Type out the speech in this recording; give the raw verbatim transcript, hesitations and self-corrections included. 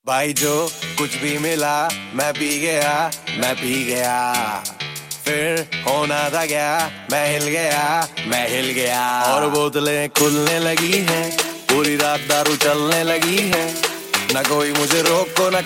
भाई जो कुछ भी मिला मैं पी गया, मैं पी गया। फिर होना था क्या, मैं हिल गया, मैं हिल गया। और बोतलें खुलने लगी हैं, पूरी रात दारू चलने लगी है। ना कोई मुझे रोको ना